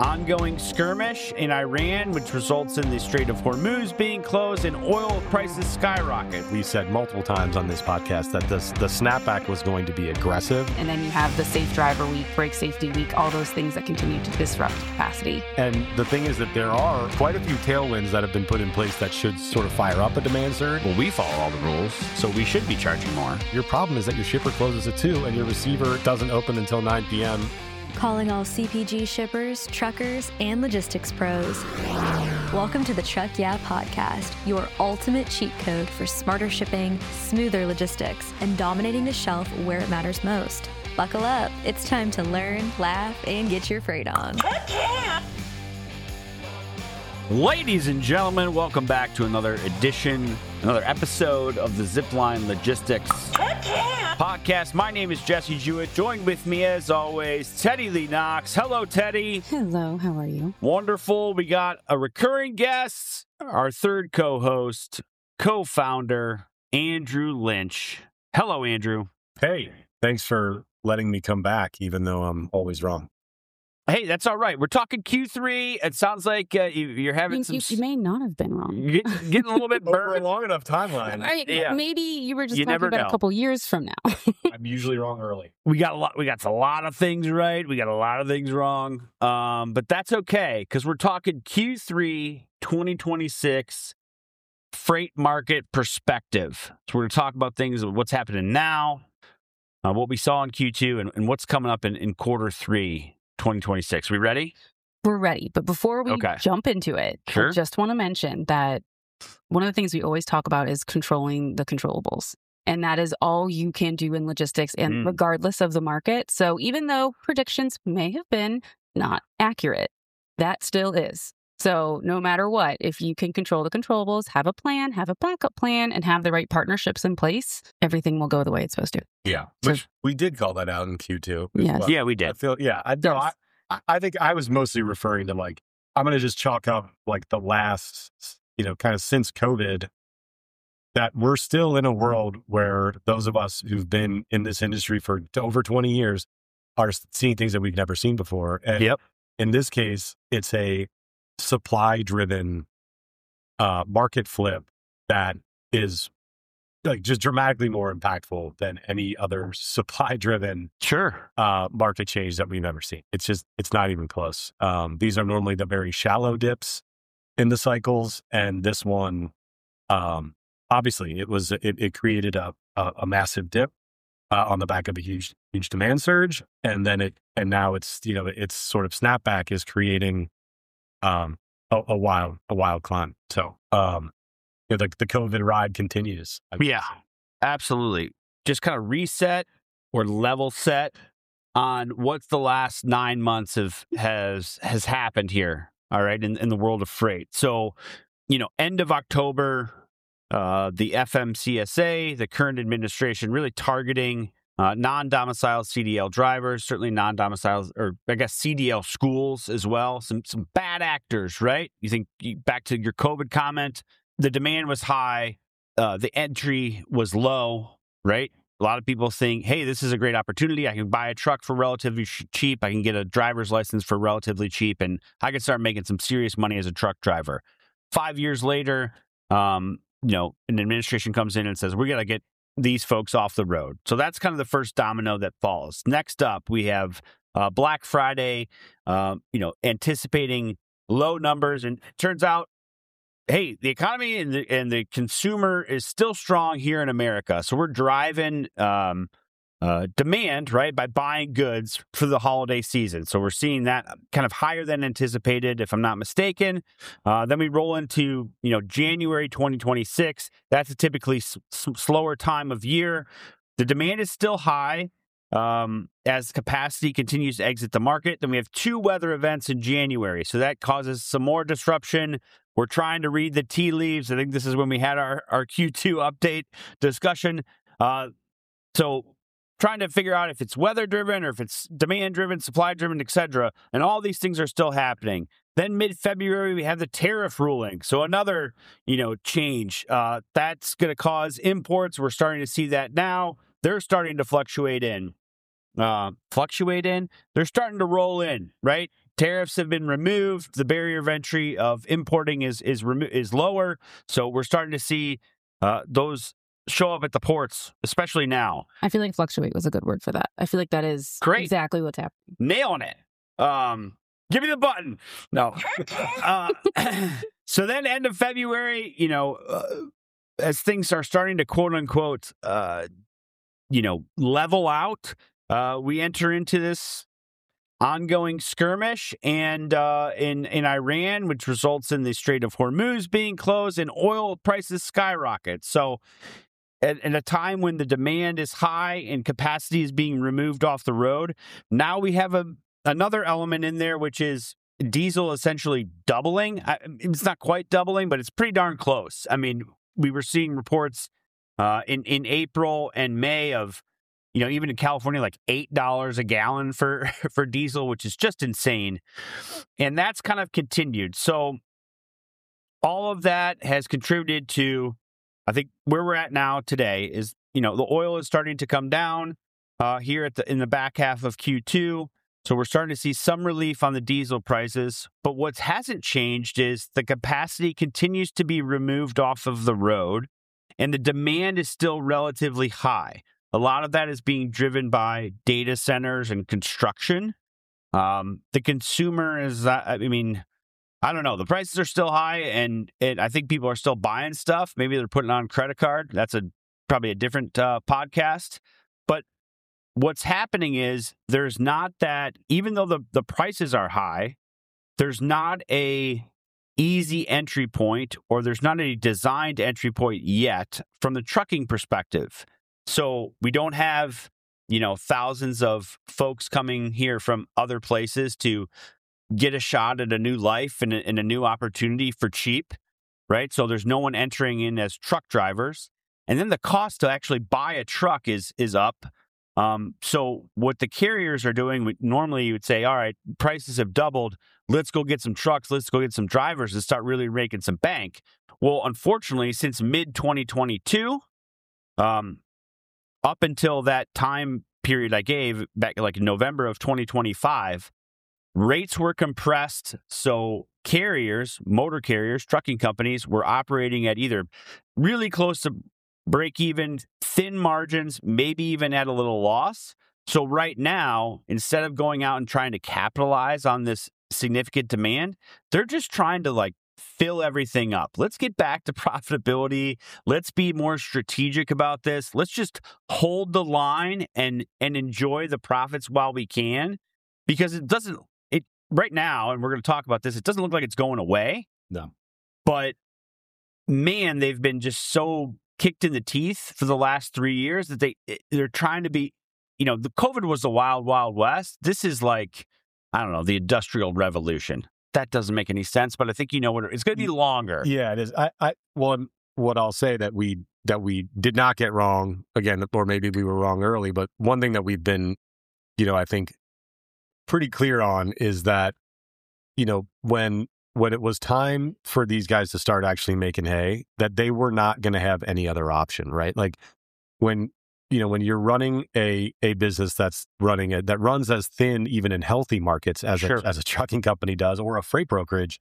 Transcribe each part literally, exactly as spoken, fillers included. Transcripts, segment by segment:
ongoing skirmish in Iran, which results in the Strait of Hormuz being closed and oil prices skyrocket. We said multiple times on this podcast that this, the snapback was going to be aggressive. And then you have the Safe Driver Week, Brake Safety Week, all those things that continue to disrupt capacity. And the thing is that there are quite a few tailwinds that have been put in place that should sort of fire up a demand surge. Well, we follow all the rules, so we should be charging more. Your problem is that your shipper closes at two and your receiver doesn't open until nine p.m. Calling all C P G shippers, truckers, and logistics pros. Welcome to the Truck Yeah Podcast, your ultimate cheat code for smarter shipping, smoother logistics, and dominating the shelf where it matters most. Buckle up. It's time to learn, laugh, and get your freight on. Ladies and gentlemen, welcome back to another edition, another episode of the Zipline Logistics Podcast. My name is Jesse Jewett. Joined with me, as always, Teddy Lee Knox. Hello, Teddy. Hello, how are you? Wonderful. We got a recurring guest, our third co-host, co-founder, Andrew Lynch. Hello, Andrew. Hey, thanks for letting me come back, even though I'm always wrong. Hey, that's all right. We're talking Q three. It sounds like uh, you, you're having You, some... you, you may not have been wrong. Get, getting a little bit Over a burned. long enough timeline. Right, Yeah. Maybe you were just You talking never about know. a couple years from now. I'm usually wrong early. We got a lot. We got a lot of things right. We got a lot of things wrong. Um, but that's okay because we're talking Q three twenty twenty-six freight market perspective. So we're going to talk about things, what's happening now, uh, what we saw in Q two, and, and what's coming up in, in quarter three twenty twenty-six. We ready? We're ready. But before we Okay. jump into it, Sure. I just want to mention that one of the things we always talk about is controlling the controllables. And that is all you can do in logistics, and Mm. regardless of the market. So even though predictions may have been not accurate, that still is. So no matter what, if you can control the controllables, have a plan, have a backup plan, and have the right partnerships in place, everything will go the way it's supposed to. Yeah, So- which we did call that out in Q two. as Yes. well. Yeah, we I did. feel, yeah, I, no, I, Yes. I- I think I was mostly referring to like, I'm going to just chalk up like the last, you know, kind of since COVID, that we're still in a world where those of us who've been in this industry for over twenty years are seeing things that we've never seen before. And Yep. in this case, it's a supply driven uh, market flip that is like just dramatically more impactful than any other supply driven Sure. uh, market change that we've ever seen. It's just, it's not even close. Um, these are normally the very shallow dips in the cycles. And this one, um, obviously it was, it, it created a, a, a massive dip uh, on the back of a huge, huge demand surge. And then it, and now it's, you know, it's sort of snapback is creating um, a, a wild, a wild climb. So, um, you know, the, the COVID ride continues. I- Yeah, absolutely. Just kind of reset or level set on what's the last nine months of has has happened here. All right, in, in the world of freight. So, you know, end of October, uh, the F M C S A, the current administration, really targeting uh, non-domiciled C D L drivers, certainly non-domiciled, or I guess C D L schools as well. Some some bad actors, right? You think you, back to your COVID comment. The demand was high, uh, the entry was low, right? A lot of people think, hey, this is a great opportunity. I can buy a truck for relatively sh- cheap. I can get a driver's license for relatively cheap, and I can start making some serious money as a truck driver. Five years later, um, you know, an administration comes in and says, we got to get these folks off the road. So that's kind of the first domino that falls. Next up, we have uh, Black Friday, uh, you know, anticipating low numbers, and it turns out, hey, the economy and the, and the consumer is still strong here in America. So we're driving um, uh, demand, right, by buying goods for the holiday season. So we're seeing that kind of higher than anticipated, if I'm not mistaken. Uh, then we roll into, you know, January twenty twenty-six. That's a typically s- s- slower time of year. The demand is still high um, as capacity continues to exit the market. Then we have two weather events in January. So that causes some more disruption. We're trying to read the tea leaves. I think this is when we had our, our Q two update discussion. Uh, so trying to figure out if it's weather driven or if it's demand driven, supply driven, et cetera. And all these things are still happening. Then mid-February, we have the tariff ruling. So another, you know, change. Uh, that's going to cause imports. We're starting to see that now. They're starting to fluctuate in. Uh, fluctuate in. They're starting to roll in, right? tariffs have been removed. The barrier of entry of importing is is remo- is lower. So we're starting to see uh, those show up at the ports, especially now. I feel like fluctuate was a good word for that. I feel like that is Great. exactly what's happening. Nailing it. Um, give me the button. No. uh, so then end of February, you know, uh, as things are starting to quote unquote, uh, you know, level out, uh, we enter into this ongoing skirmish and uh, in, in Iran, which results in the Strait of Hormuz being closed and oil prices skyrocket. So at, at a time when the demand is high and capacity is being removed off the road, now we have a another element in there, which is diesel essentially doubling. I, it's not quite doubling, but it's pretty darn close. I mean, we were seeing reports uh, in, in April and May of, you know, even in California, like eight dollars a gallon for, for diesel, which is just insane. And that's kind of continued. So all of that has contributed to, I think, where we're at now today is, you know, the oil is starting to come down uh, here at the in the back half of Q two. So we're starting to see some relief on the diesel prices. But what hasn't changed is the capacity continues to be removed off of the road, and the demand is still relatively high. A lot of that is being driven by data centers and construction. Um, the consumer is, uh, I mean, I don't know. The prices are still high, and it, I think people are still buying stuff. Maybe they're putting it on credit card. That's a probably a different uh, podcast. But what's happening is there's not that, even though the, the prices are high, there's not a easy entry point, or there's not a designed entry point yet from the trucking perspective. So we don't have, you know, thousands of folks coming here from other places to get a shot at a new life and a, and a new opportunity for cheap, right? So there's no one entering in as truck drivers. And then the cost to actually buy a truck is is up. Um, so what the carriers are doing, normally you would say, all right, prices have doubled. Let's go get some trucks. Let's go get some drivers and start really making some bank. Well, unfortunately, since mid twenty twenty-two, um, up until that time period I gave back like in November of twenty twenty-five, rates were compressed. So carriers, motor carriers, trucking companies were operating at either really close to break even, thin margins, maybe even at a little loss. So right now, instead of going out and trying to capitalize on this significant demand, they're just trying to like fill everything up. Let's get back to profitability. Let's be more strategic about this. Let's just hold the line and and enjoy the profits while we can, because it doesn't, it right now, and we're going to talk about this, it doesn't look like it's going away. No. But man, they've been just so kicked in the teeth for the last three years that they, they're trying to be, you know, the COVID was the wild, wild west. This is like, I don't know, the industrial revolution. That doesn't make any sense, but I think you know what, it's going to be longer. Yeah, it is. I, I, well, what I'll say that we, that we did not get wrong again, or maybe we were wrong early, but one thing that we've been, you know, I think pretty clear on is that, you know, when, when it was time for these guys to start actually making hay, that they were not going to have any other option, right? Like when, you know, when you're running a a business that's running it, that runs as thin, even in healthy markets as Sure. a, as a trucking company does, or a freight brokerage,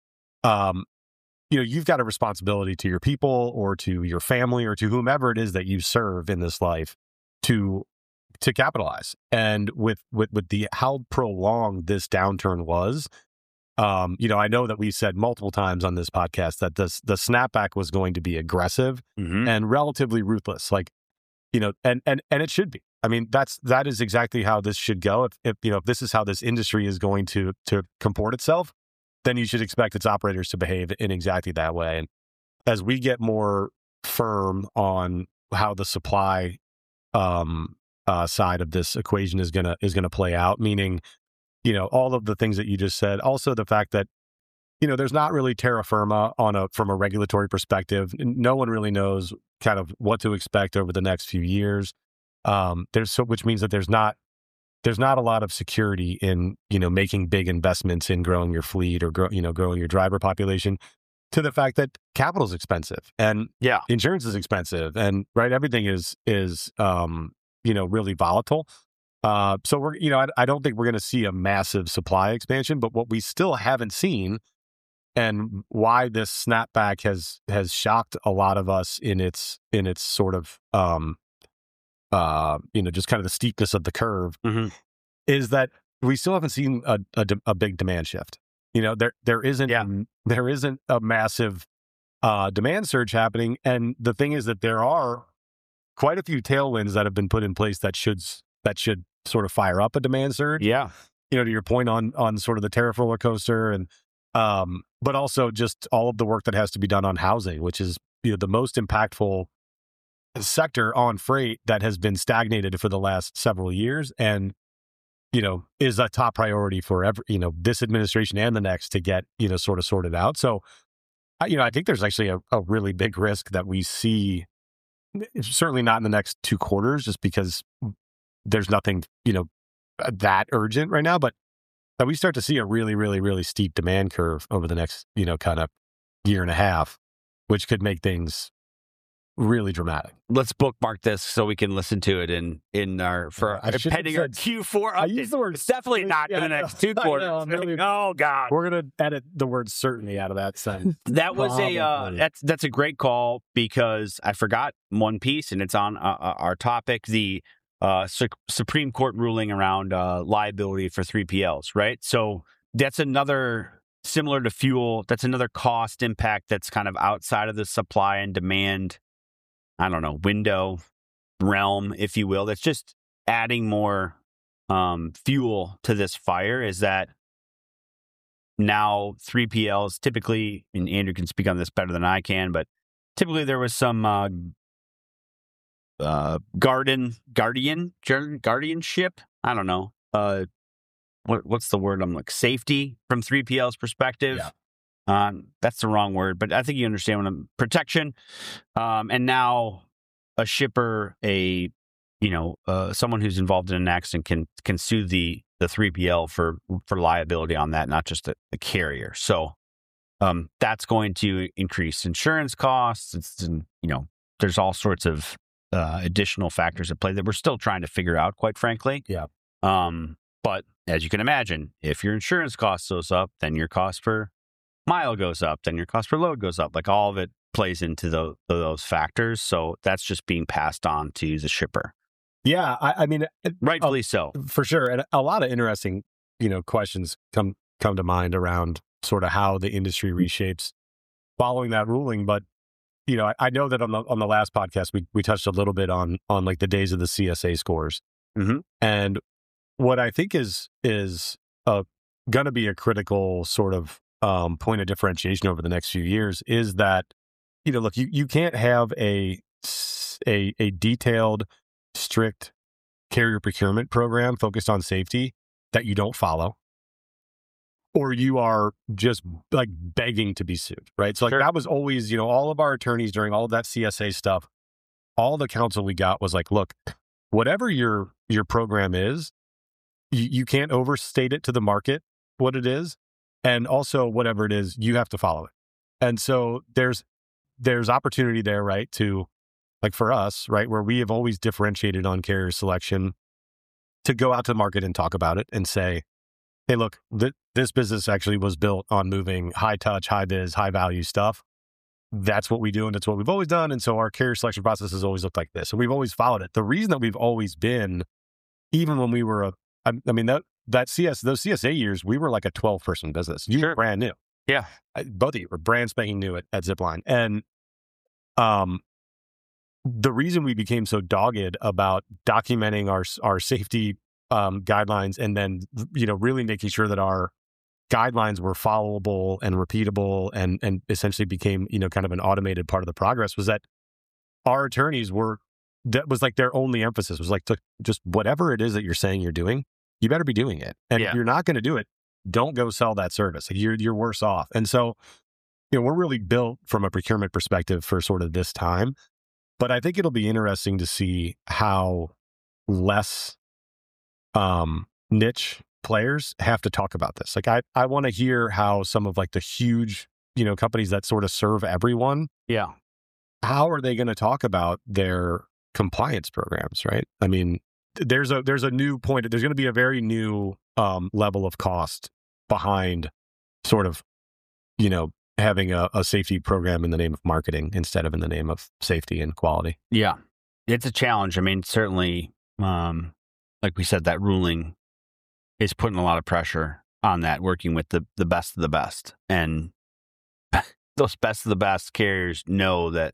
um, you know, you've got a responsibility to your people or to your family or to whomever it is that you serve in this life to to capitalize. And with with with the how prolonged this downturn was, um, you know, I know that we said multiple times on this podcast that this the snapback was going to be aggressive Mm-hmm. and relatively ruthless. Like, you know, and, and, and it should be. I mean, that's, that is exactly how this should go. If, if, you know, if this is how this industry is going to, to comport itself, then you should expect its operators to behave in exactly that way. And as we get more firm on how the supply, um, uh, side of this equation is going to, is going to play out, meaning, you know, all of the things that you just said, also the fact that, you know, there's not really terra firma on a, from a regulatory perspective. No one really knows kind of what to expect over the next few years. Um, there's so, which means that there's not, there's not a lot of security in, you know, making big investments in growing your fleet or grow, you know, growing your driver population, to the fact that capital is expensive and Yeah. insurance is expensive and right. Everything is, is, um, you know, really volatile. Uh, so we're, you know, I, I don't think we're going to see a massive supply expansion, but what we still haven't seen, and why this snapback has has shocked a lot of us in its in its sort of um, uh, you know, just kind of the steepness of the curve, Mm-hmm. is that we still haven't seen a, a, a big demand shift. You know, there there isn't Yeah. there isn't a massive uh, demand surge happening, and the thing is that there are quite a few tailwinds that have been put in place that should that should sort of fire up a demand surge. Yeah. You know, to your point on on sort of the tariff roller coaster, and um, but also just all of the work that has to be done on housing, which is, you know, the most impactful sector on freight that has been stagnated for the last several years, and you know, is a top priority for every, you know, this administration and the next to get, you know, sort of sorted out. So, I, you know, I think there's actually a, a really big risk that we see, certainly not in the next two quarters, just because there's nothing, you know, that urgent right now, but that we start to see a really, really, really steep demand curve over the next, you know, kind of year and a half, which could make things really dramatic. Let's bookmark this so we can listen to it in in our for I should've pending our said- Q four I update. used the word It's definitely not yeah, in the I next know, two I know, quarters. I'm really- oh God. We're going to edit the word certainty out of that sentence. That was a uh, Probably. that's that's a great call, because I forgot one piece, and it's on uh, uh, our topic: the uh, Su- Supreme Court ruling around uh, liability for three P Ls. Right, so that's another, similar to fuel. That's another cost impact that's kind of outside of the supply and demand, I don't know, window realm, if you will. That's just adding more um, fuel to this fire. Is that now three P Ls typically, and Andrew can speak on this better than I can, but typically there was some uh, uh, garden, guardian, guardianship. I don't know. Uh, what what's the word? I'm like safety from three P L's perspective. Yeah. Um, that's the wrong word, but I think you understand what I'm protection. Um, and now a shipper, a you know, uh, someone who's involved in an accident can can sue the the three P L for for liability on that, not just the, the carrier. So um, that's going to increase insurance costs. It's, you know, there's all sorts of uh, additional factors at play that we're still trying to figure out, quite frankly. Yeah. Um, but as you can imagine, if your insurance cost goes up, then your cost per mile goes up, then your cost per load goes up. Like, all of it plays into the, those factors. So that's just being passed on to the shipper. Yeah, I, I mean, it, Rightfully so. for sure, and a lot of interesting, you know, questions come come to mind around sort of how the industry reshapes following that ruling. But you know, I, I know that on the on the last podcast we we touched a little bit on on like the days of the C S A scores, Mhm. and what I think is is uh, going to be a critical sort of um, point of differentiation over the next few years is that, you know, look, you you can't have a s- a a detailed, strict carrier procurement program focused on safety that you don't follow, or you are just like begging to be sued, right? So like Sure. that was always, you know, all of our attorneys during all of that C S A stuff, all the counsel we got was like, look, whatever your your program is, you, you can't overstate it to the market what it is, and also whatever it is, you have to follow it. And so there's there's opportunity there, right, to, like for us, right, where we have always differentiated on carrier selection, to go out to the market and talk about it and say, hey, look, th- this business actually was built on moving high touch, high vis, high value stuff. That's what we do, and it's what we've always done. And so our carrier selection process has always looked like this, and we've always followed it. The reason that we've always been, even when we were a, I, I mean, that that C S, those C S A years, we were like a twelve person business. You were Sure. brand new. Yeah. I- both of you were brand spanking new at, at Zipline. And um, the reason we became so dogged about documenting our our safety um, guidelines, and then, you know, really making sure that our guidelines were followable and repeatable, and and essentially became, you know, kind of an automated part of the progress, was that our attorneys were, that was like their only emphasis was like, to just whatever it is that you're saying you're doing, you better be doing it. And Yeah. if you're not going to do it, don't go sell that service. Like, you're you're worse off. And so, you know, we're really built from a procurement perspective for sort of this time. But I think it'll be interesting to see how less um, niche players have to talk about this. Like, I, I want to hear how some of like the huge, you know, companies that sort of serve everyone, Yeah. how are they going to talk about their compliance programs, right? I mean, there's a there's a new point. There's going to be a very new um, level of cost behind sort of, you know, having a, a safety program in the name of marketing instead of in the name of safety and quality. Yeah, it's a challenge. I mean, certainly, um, like we said, that ruling is putting a lot of pressure on that, working with the, the best of the best. And those best of the best carriers know that,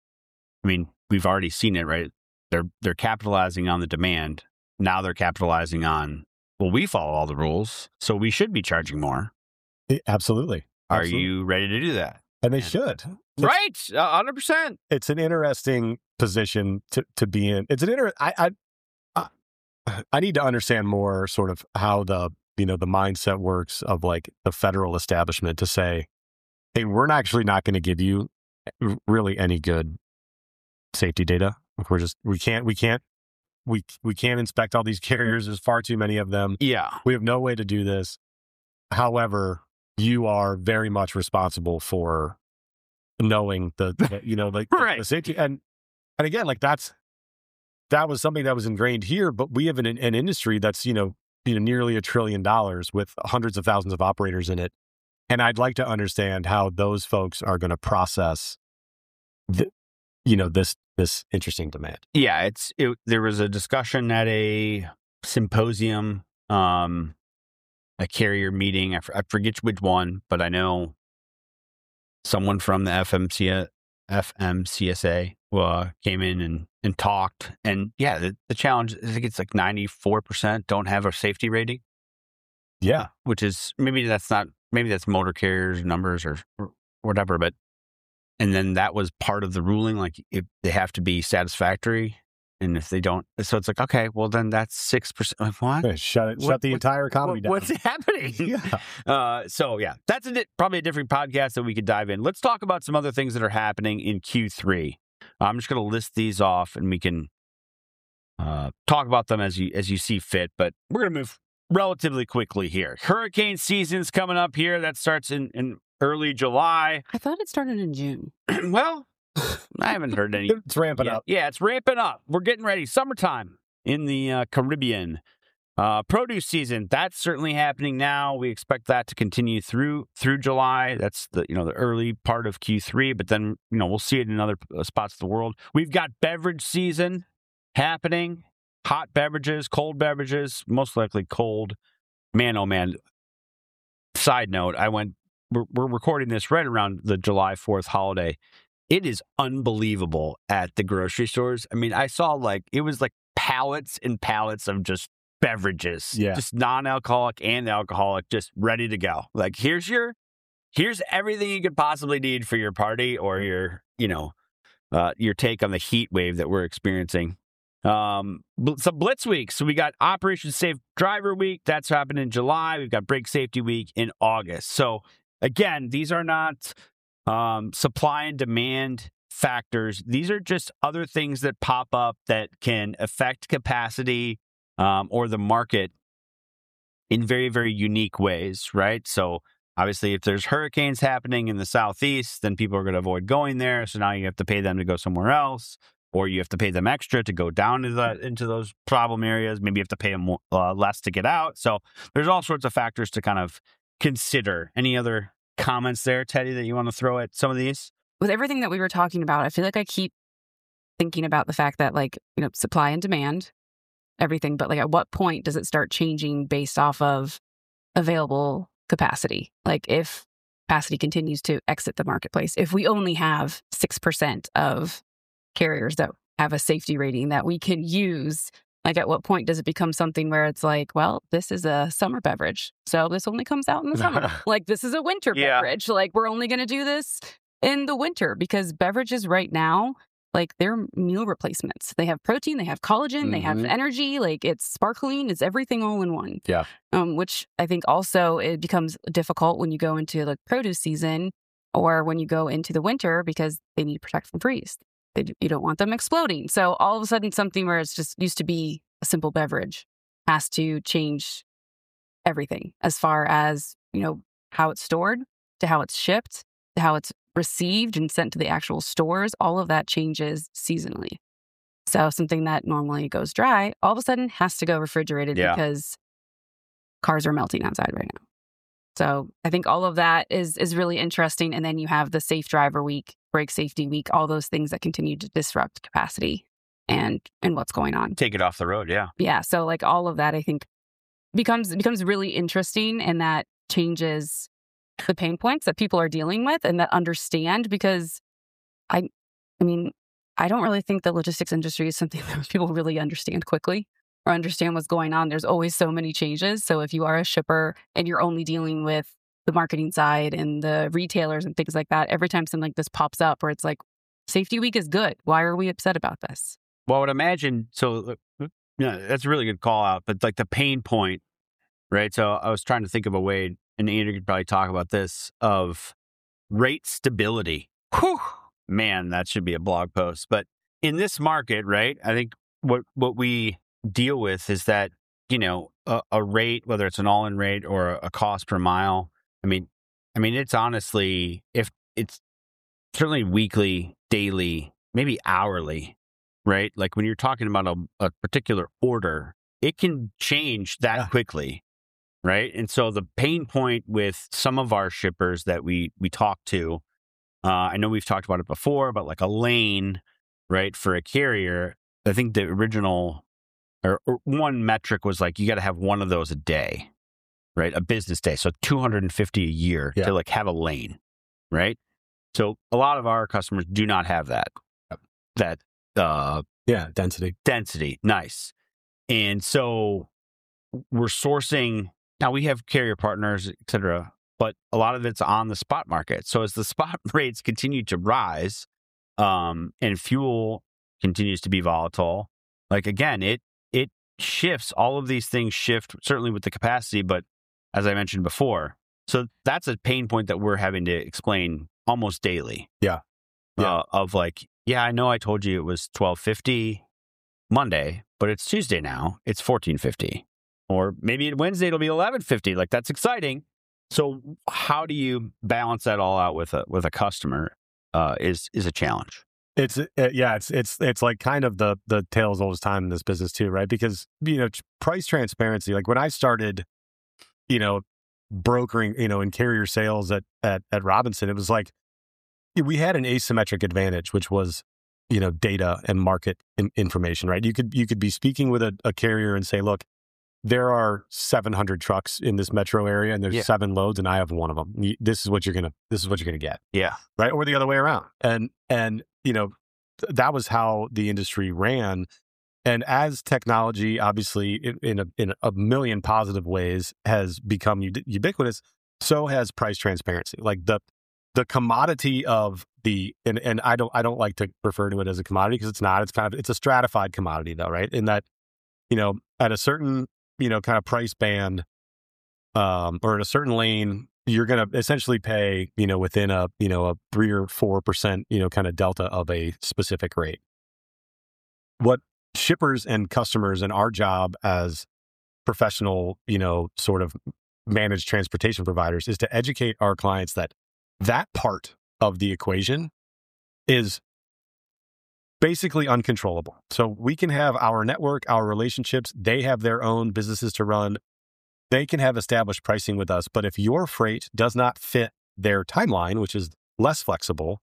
I mean, we've already seen it, right? They're they're capitalizing on the demand. Now they're capitalizing on, well, we follow all the rules, so we should be charging more. Absolutely. Are Absolutely. you ready to do that? And they And- should. Right, one hundred percent. It's an interesting position to, to be in. It's an inter. I, I I I need to understand more sort of how the you know the mindset works of like the federal establishment to say, hey, we're not actually not going to give you really any good safety data. We're just we can't we can't we we can't inspect all these carriers. There's far too many of them. Yeah. We have no way to do this. However, you are very much responsible for knowing the, the you know like Right. the safety and and again like that's that was something that was ingrained here, but we have an, an industry that's you know you know nearly a trillion dollars with hundreds of thousands of operators in it, and I'd like to understand how those folks are going to process the, you know this this interesting demand. Yeah, it's it, there was a discussion at a symposium, um, a carrier meeting. I, f- I forget which one, but I know someone from the F M C A, F M C S A uh, came in and, and talked. And yeah, the, the challenge, I think it's like ninety-four percent don't have a safety rating, Yeah, which is maybe that's not, maybe that's motor carriers numbers or, or whatever. But, and then that was part of the ruling, like if they have to be satisfactory. And if they don't, so it's like, okay, well then that's six percent. Like, what? Hey, shut it, What- shut the what- entire economy What- down. What's happening? Yeah. Uh, so yeah, that's a di- probably a different podcast that we could dive in. Let's talk about some other things that are happening in Q three. I'm just going to list these off, and we can uh, talk about them as you as you see fit. But we're going to move relatively quickly here. Hurricane season's coming up here. That starts in, in early July. I thought it started in June. Well, I haven't heard any. It's ramping yeah, up. Yeah, it's ramping up. We're getting ready. Summertime in the uh, Caribbean. Uh, produce season, that's certainly happening now. We expect that to continue through through July. That's the you know the early part of Q three, but then you know we'll see it in other uh, spots of the world. We've got beverage season happening. Hot beverages, cold beverages, most likely cold. Man, oh man. Side note, I went. We're, we're recording this right around the July fourth holiday. It is unbelievable at the grocery stores. I mean, I saw like it was like pallets and pallets of just beverages, Yeah. just non-alcoholic and alcoholic, just ready to go. Like here's your, here's everything you could possibly need for your party or your, you know, uh, your take on the heat wave that we're experiencing. Um, bl- some Blitz Week. So we got Operation Safe Driver Week. That's happening in July. We've got Brake Safety Week in August. So again, these are not um, supply and demand factors. These are just other things that pop up that can affect capacity um, or the market in very, very unique ways, right? So obviously, if there's hurricanes happening in the southeast, then people are going to avoid going there. So now you have to pay them to go somewhere else, or you have to pay them extra to go down to the into those problem areas. Maybe you have to pay them more, uh, less to get out. So there's all sorts of factors to kind of consider. Any other comments there, Teddy, that you want to throw at some of these? With everything that we were talking about, I feel like I keep thinking about the fact that, like, you know, supply and demand, everything, but like at what point does it start changing based off of available capacity? Like if capacity continues to exit the marketplace, if we only have six percent of carriers that have a safety rating that we can use, like at what point does it become something where it's like, well, this is a summer beverage, so this only comes out in the summer. Like this is a winter Yeah. beverage, like we're only going to do this in the winter, because beverages right now, like they're meal replacements. They have protein, they have collagen, they have Mhm. energy, like it's sparkling, it's everything all in one. Yeah. Um, which I think also it becomes difficult when you go into like produce season or when you go into the winter, because they need to protect from freeze. They, you don't want them exploding. So all of a sudden something where it's just used to be a simple beverage has to change everything as far as, you know, how it's stored, to how it's shipped, to how it's received and sent to the actual stores. All of that changes seasonally. So something that normally goes dry, all of a sudden has to go refrigerated Yeah. because cars are melting outside right now. So I think all of that is is really interesting. And then you have the safe driver week, brake safety week, all those things that continue to disrupt capacity and and what's going on. Take it off the road. Yeah. Yeah. So like all of that, I think becomes becomes really interesting, and that changes the pain points that people are dealing with and that understand, because I, I mean, I don't really think the logistics industry is something that people really understand quickly or understand what's going on. There's always so many changes. So if you are a shipper and you're only dealing with the marketing side and the retailers and things like that, every time something like this pops up where it's like, safety week is good, why are we upset about this? Well, I would imagine, so yeah, that's a really good call out, but like the pain point, right? So I was trying to think of a way, and Andrew could probably talk about this, of rate stability. Whew, man, that should be a blog post. But in this market, right, I think what, what we deal with is that, you know, a, a rate, whether it's an all-in rate or a, a cost per mile, I mean, I mean, it's honestly, if it's certainly weekly, daily, maybe hourly, right? Like when you're talking about a, a particular order, it can change that Yeah. quickly, right? And so the pain point with some of our shippers that we we talk to, uh, I know we've talked about it before, but like a lane, right, for a carrier, I think the original or, or one metric was like you got to have one of those a day, right? A business day, so two hundred fifty a year Yeah. to like have a lane, right? So a lot of our customers do not have that that uh, Yeah, density. density. Nice. And so we're sourcing, now we have carrier partners, et cetera, but a lot of it's on the spot market. So as the spot rates continue to rise, um, and fuel continues to be volatile, like again, it it shifts, all of these things shift, certainly with the capacity, but as I mentioned before. So that's a pain point that we're having to explain almost daily. Yeah. Yeah. Uh, of like, yeah, I know I told you it was twelve fifty Monday, but it's Tuesday now. It's fourteen fifty. Or maybe Wednesday it'll be eleven fifty. Like that's exciting. So how do you balance that all out with a with a customer uh, is is a challenge. It's uh, yeah, it's it's it's like kind of the the tale's old as time in this business too, right? Because you know, price transparency. Like when I started, you know, brokering, you know, in carrier sales at at at Robinson, it was like we had an asymmetric advantage, which was, you know, data and market in, information, right? You could you could be speaking with a, a carrier and say, look, there are seven hundred trucks in this metro area, and there's Yeah. seven loads, and I have one of them. You- This is what you're gonna this is what you're gonna get, Yeah. right? Or the other way around, and and you know, th- that was how the industry ran. And as technology, obviously, in, in a in a million positive ways, has become ub- ubiquitous, so has price transparency. Like the the commodity of the and and I don't I don't like to refer to it as a commodity because it's not. It's kind of it's a stratified commodity though, right? In that, you know, at a certain, you know, kind of price band, um, or in a certain lane, you're going to essentially pay, you know, within a, you know, a three or four percent, you know, kind of delta of a specific rate. What shippers and customers and our job as professional, you know, sort of managed transportation providers is to educate our clients that that part of the equation is basically uncontrollable. So we can have our network, our relationships, they have their own businesses to run. They can have established pricing with us. But if your freight does not fit their timeline, which is less flexible,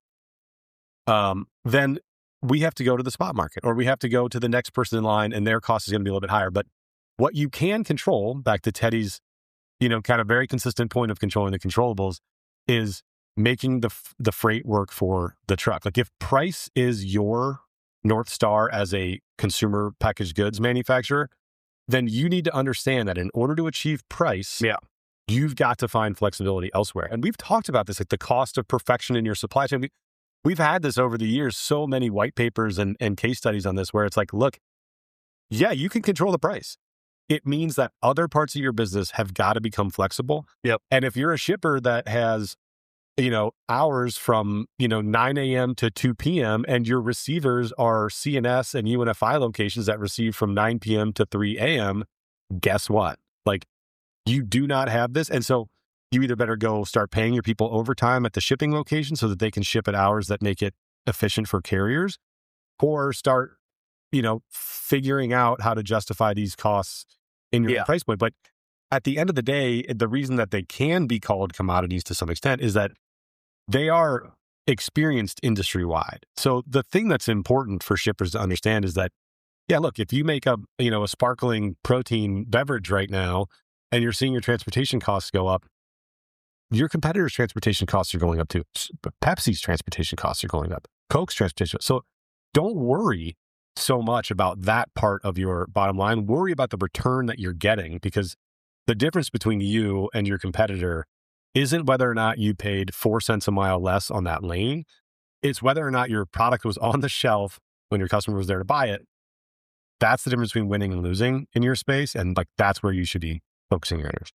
um, then we have to go to the spot market, or we have to go to the next person in line, and their cost is going to be a little bit higher. But what you can control, back to Teddy's, you know, kind of very consistent point of controlling the controllables, is making the f- the freight work for the truck. Like if price is your North Star as a consumer packaged goods manufacturer, then you need to understand that in order to achieve price, Yeah. you've got to find flexibility elsewhere. And we've talked about this, like the cost of perfection in your supply chain. We, we've had this over the years, so many white papers and, and case studies on this, where it's like, look, yeah, you can control the price. It means that other parts of your business have got to become flexible. Yep. And if you're a shipper that has, you know, hours from, you know, nine a.m. to two p.m. and your receivers are C N S and U N F I locations that receive from nine p.m. to three a.m., guess what? Like, you do not have this. And so you either better go start paying your people overtime at the shipping location so that they can ship at hours that make it efficient for carriers, or start you know, figuring out how to justify these costs in your Yeah. price point. But at the end of the day, the reason that they can be called commodities to some extent is that they are experienced industry-wide. So the thing that's important for shippers to understand is that, yeah, look, if you make a, you know, a sparkling protein beverage right now and you're seeing your transportation costs go up, your competitors' transportation costs are going up too. Pepsi's transportation costs are going up. Coke's transportation. So don't worry so much about that part of your bottom line. Worry about the return that you're getting, because the difference between you and your competitor isn't whether or not you paid four cents a mile less on that lane. It's whether or not your product was on the shelf when your customer was there to buy it. That's the difference between winning and losing in your space. And like, that's where you should be focusing your energy.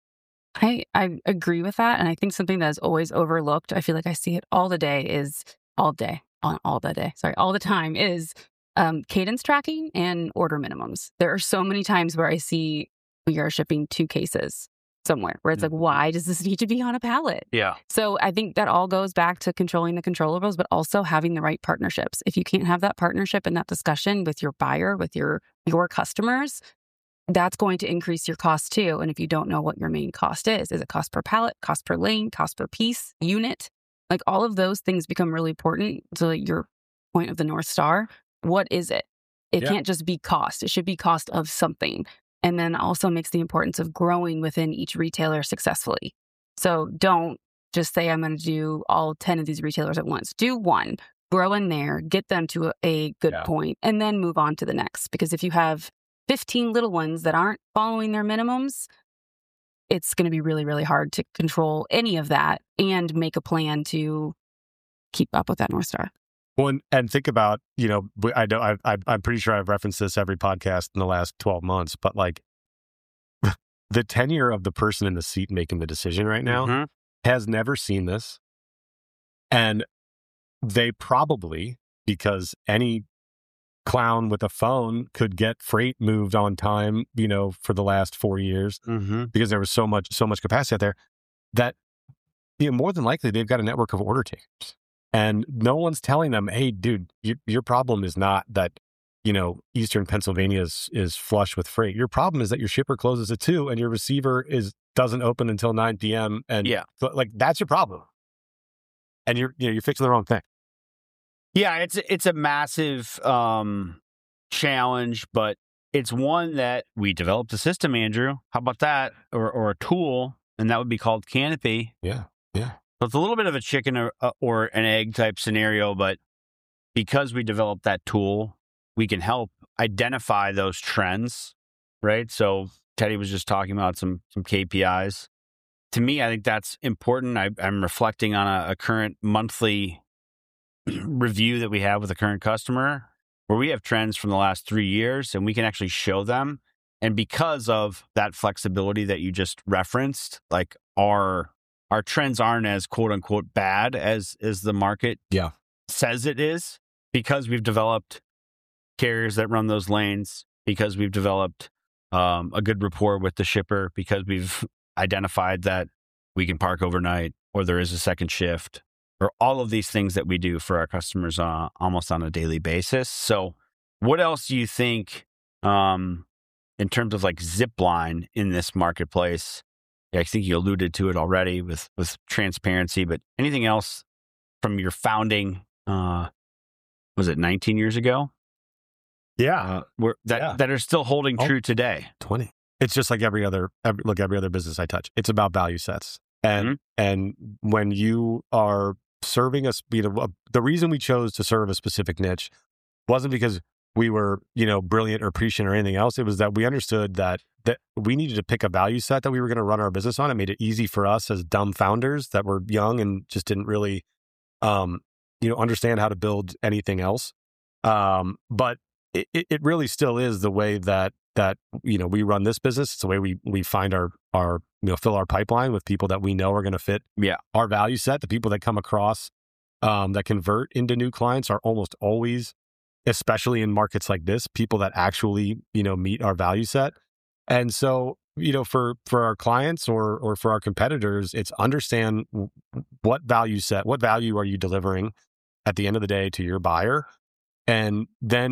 I, I agree with that. And I think something that is always overlooked, I feel like I see it all the day is all day, all, all the day, sorry, all the time is um, cadence tracking and order minimums. There are so many times where I see we are shipping two cases somewhere where it's Mhm. like, why does this need to be on a pallet? Yeah. So I think that all goes back to controlling the controllables, but also having the right partnerships. If you can't have that partnership and that discussion with your buyer, with your your customers, that's going to increase your cost too. And if you don't know what your main cost is, is it cost per pallet, cost per lane, cost per piece, unit? Like all of those things become really important to your point of the North Star. What is it? It Yeah. can't just be cost. It should be cost of something. And then also makes the importance of growing within each retailer successfully. So don't just say, I'm going to do all ten of these retailers at once. Do one, grow in there, get them to a, a good Yeah. point, and then move on to the next. Because if you have fifteen little ones that aren't following their minimums, it's going to be really, really hard to control any of that and make a plan to keep up with that North Star. Well, and, and think about, you know, I know I, I, I'm pretty sure I've referenced this every podcast in the last twelve months, but like the tenure of the person in the seat making the decision right now Mhm. has never seen this. And they probably, because any clown with a phone could get freight moved on time, you know, for the last four years, Mhm. because there was so much, so much capacity out there that, you know, more than likely they've got a network of order takers. And no one's telling them, hey, dude, your, your problem is not that, you know, Eastern Pennsylvania is, is flush with freight. Your problem is that your shipper closes at two and your receiver is doesn't open until nine p.m. And Yeah. like, that's your problem. And you're, you know, you're fixing the wrong thing. Yeah, it's it's a massive um, challenge, but it's one that we developed a system, Andrew. How about that? Or or a tool, and that would be called Canopy. Yeah. Yeah. So it's a little bit of a chicken or, or an egg type scenario, but because we developed that tool, we can help identify those trends, right? So Teddy was just talking about some some K P Is. To me, I think that's important. I, I'm reflecting on a, a current monthly review that we have with a current customer where we have trends from the last three years and we can actually show them. And because of that flexibility that you just referenced, like our our trends aren't as quote unquote bad as as the market Yeah. says it is, because we've developed carriers that run those lanes, because we've developed um, a good rapport with the shipper, because we've identified that we can park overnight or there is a second shift, or all of these things that we do for our customers uh, almost on a daily basis. So what else do you think um, in terms of like Zipline in this marketplace? I think you alluded to it already with, with transparency, but anything else from your founding, uh, was it nineteen years ago? Yeah. Uh, where, that, Yeah. that are still holding Oh. true today. twenty. It's just like every other, every, look, every other business I touch. It's about value sets. And, Mhm. and when you are serving us, you know, the reason we chose to serve a specific niche wasn't because we were, you know, brilliant or prescient or anything else. It was that we understood that that we needed to pick a value set that we were going to run our business on. It made it easy for us as dumb founders that were young and just didn't really, um, you know, understand how to build anything else. Um, but it, it really still is the way that that you know we run this business. It's the way we we find our our you know fill our pipeline with people that we know are going to fit Yeah. our value set. The people that come across um, that convert into new clients are almost always, especially in markets like this, people that actually you know meet our value set. And so you know for for our clients or or for our competitors, it's understand what value set, what value are you delivering at the end of the day to your buyer, and then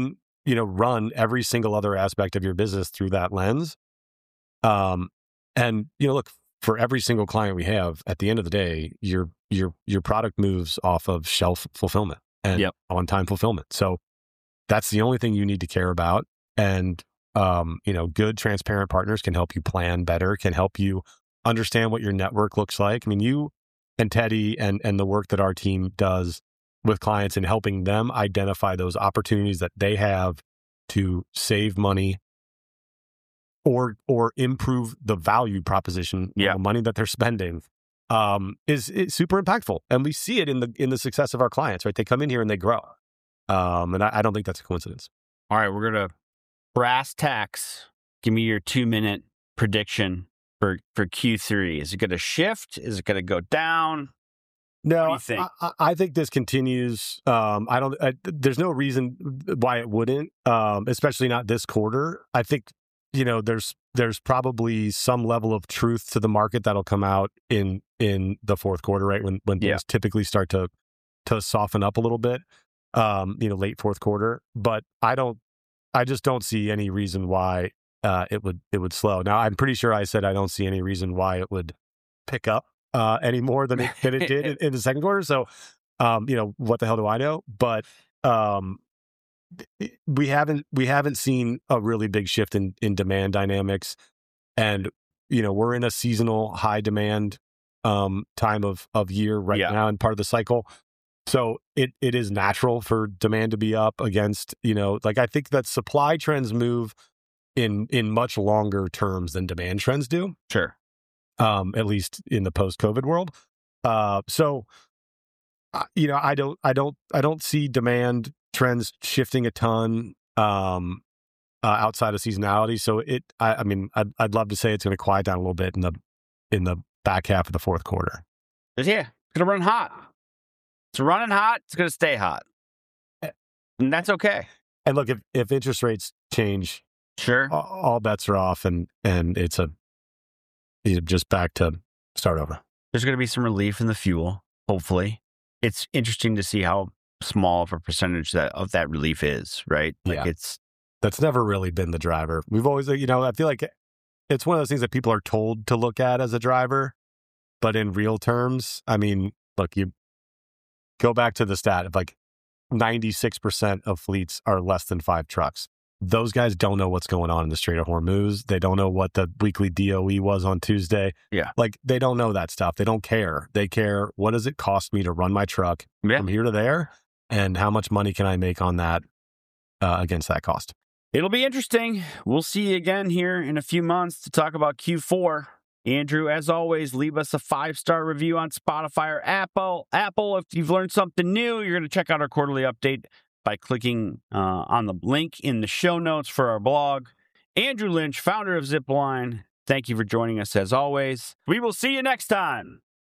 you know, run every single other aspect of your business through that lens. Um, and, you know, look, for every single client we have, at the end of the day, your your your product moves off of shelf fulfillment and Yep. on-time fulfillment. So that's the only thing you need to care about. And, um, you know, good, transparent partners can help you plan better, can help you understand what your network looks like. I mean, you and Teddy and and the work that our team does with clients and helping them identify those opportunities that they have to save money or or improve the value proposition, Yeah. the money that they're spending, um, is, is super impactful. And we see it in the in the success of our clients, right? They come in here and they grow. Um, and I, I don't think that's a coincidence. All right, we're going to brass tacks. Give me your two-minute prediction for, for Q three. Is it going to shift? Is it going to go down? What do No, you think? I, I think this continues. Um, I don't. I, there's no reason why it wouldn't, um, especially not this quarter. I think you know there's there's probably some level of truth to the market that'll come out in in the fourth quarter, right? When when things Yeah. typically start to to soften up a little bit, um, you know, late fourth quarter. But I don't. I just don't see any reason why uh, it would it would slow. Now, I'm pretty sure I said I don't see any reason why it would pick up uh, any more than it, than it did in, in the second quarter. So, um, you know, what the hell do I know? But um, we haven't we haven't seen a really big shift in in demand dynamics, and you know, we're in a seasonal high demand um, time of of year right Yeah. now and part of the cycle. So it it is natural for demand to be up against, you know, like I think that supply trends move in in much longer terms than demand trends do. Sure. Um, at least in the post-COVID world. Uh, so, uh, you know, I don't, I don't, I don't see demand trends shifting a ton um, uh, outside of seasonality. So it, I, I mean, I'd, I'd love to say it's going to quiet down a little bit in the in the back half of the fourth quarter. But yeah, it's going to run hot. It's running hot. It's going to stay hot. And that's okay. And look, if if interest rates change, Sure. all, all bets are off, and and it's a you know, just back to start over. There's going to be some relief in the fuel, hopefully. It's interesting to see how small of a percentage that of that relief is, right? Like Yeah. it's That's never really been the driver. We've always, you know, I feel like it's one of those things that people are told to look at as a driver, but in real terms, I mean, look, you go back to the stat of like ninety-six percent of fleets are less than five trucks. Those guys don't know what's going on in the Strait of Hormuz. They don't know what the weekly D O E was on Tuesday. Yeah. Like they don't know that stuff. They don't care. They care, what does it cost me to run my truck yeah. from here to there? And how much money can I make on that uh, against that cost? It'll be interesting. We'll see you again here in a few months to talk about Q four. Andrew, as always, leave us a five-star review on Spotify or Apple. Apple, if you've learned something new, you're going to check out our quarterly update by clicking uh, on the link in the show notes for our blog. Andrew Lynch, founder of Zipline, thank you for joining us as always. We will see you next time.